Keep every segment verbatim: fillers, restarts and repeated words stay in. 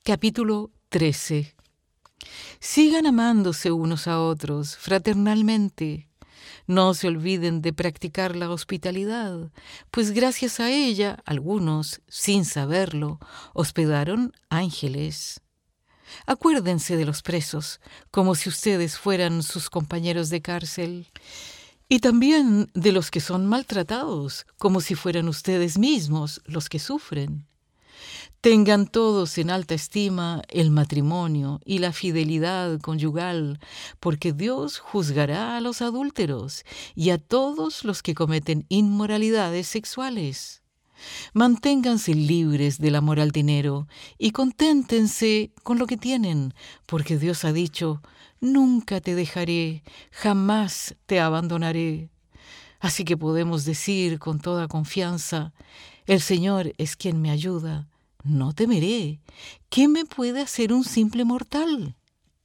Capítulo trece. Sigan amándose unos a otros fraternalmente. No se olviden de practicar la hospitalidad, pues gracias a ella algunos, sin saberlo, hospedaron ángeles. Acuérdense de los presos, como si ustedes fueran sus compañeros de cárcel, y también de los que son maltratados, como si fueran ustedes mismos los que sufren. Tengan todos en alta estima el matrimonio y la fidelidad conyugal, porque Dios juzgará a los adúlteros y a todos los que cometen inmoralidades sexuales. Manténganse libres del amor al dinero y conténtense con lo que tienen, porque Dios ha dicho: nunca te dejaré, jamás te abandonaré. Así que podemos decir con toda confianza: el Señor es quien me ayuda. No temeré. ¿Qué me puede hacer un simple mortal?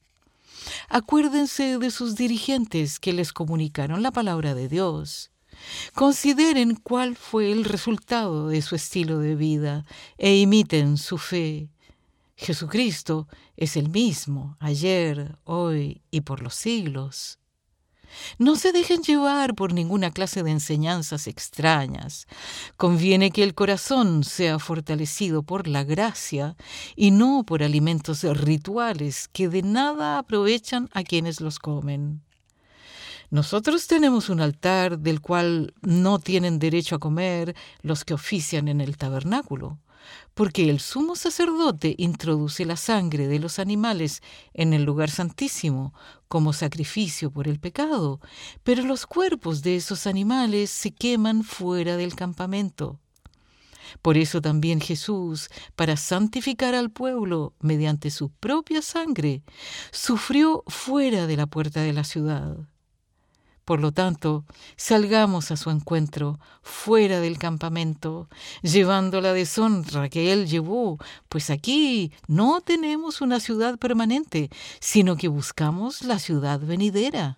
Acuérdense de sus dirigentes que les comunicaron la palabra de Dios. Consideren cuál fue el resultado de su estilo de vida e imiten su fe. Jesucristo es el mismo, ayer, hoy y por los siglos. No se dejen llevar por ninguna clase de enseñanzas extrañas. Conviene que el corazón sea fortalecido por la gracia y no por alimentos rituales que de nada aprovechan a quienes los comen. Nosotros tenemos un altar del cual no tienen derecho a comer los que ofician en el tabernáculo, porque el sumo sacerdote introduce la sangre de los animales en el lugar santísimo como sacrificio por el pecado, pero los cuerpos de esos animales se queman fuera del campamento. Por eso también Jesús, para santificar al pueblo mediante su propia sangre, sufrió fuera de la puerta de la ciudad. Por lo tanto, salgamos a su encuentro, fuera del campamento, llevando la deshonra que él llevó, pues aquí no tenemos una ciudad permanente, sino que buscamos la ciudad venidera.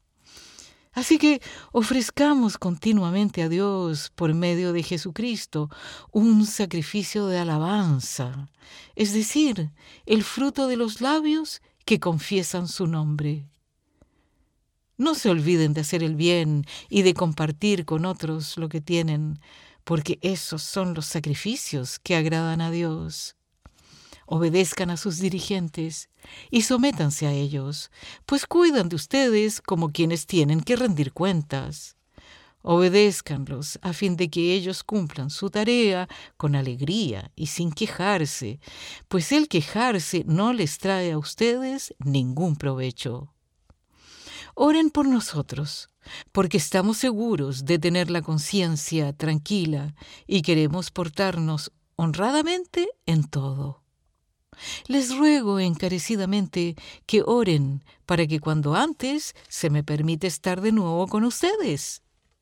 Así que ofrezcamos continuamente a Dios, por medio de Jesucristo, un sacrificio de alabanza, es decir, el fruto de los labios que confiesan su nombre. No se olviden de hacer el bien y de compartir con otros lo que tienen, porque esos son los sacrificios que agradan a Dios. Obedezcan a sus dirigentes y sométanse a ellos, pues cuidan de ustedes como quienes tienen que rendir cuentas. Obedézcanlos a fin de que ellos cumplan su tarea con alegría y sin quejarse, pues el quejarse no les trae a ustedes ningún provecho. Oren por nosotros, porque estamos seguros de tener la conciencia tranquila y queremos portarnos honradamente en todo. Les ruego encarecidamente que oren para que cuando antes se me permita estar de nuevo con ustedes.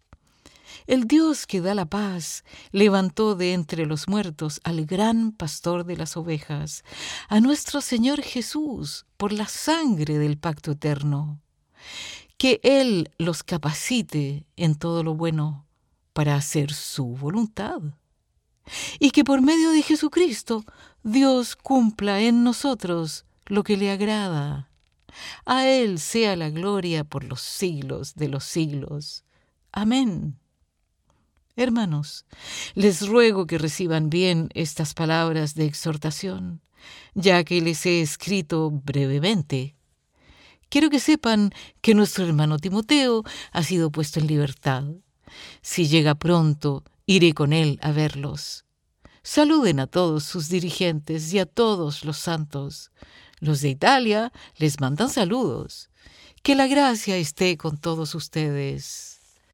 El Dios que da la paz levantó de entre los muertos al gran pastor de las ovejas, a nuestro Señor Jesús, por la sangre del pacto eterno. Que Él los capacite en todo lo bueno para hacer su voluntad. Y que por medio de Jesucristo Dios cumpla en nosotros lo que le agrada. A Él sea la gloria por los siglos de los siglos. Amén. Hermanos, les ruego que reciban bien estas palabras de exhortación, ya que les he escrito brevemente. Quiero que sepan que nuestro hermano Timoteo ha sido puesto en libertad. Si llega pronto, iré con él a verlos. Saluden a todos sus dirigentes y a todos los santos. Los de Italia les mandan saludos. Que la gracia esté con todos ustedes.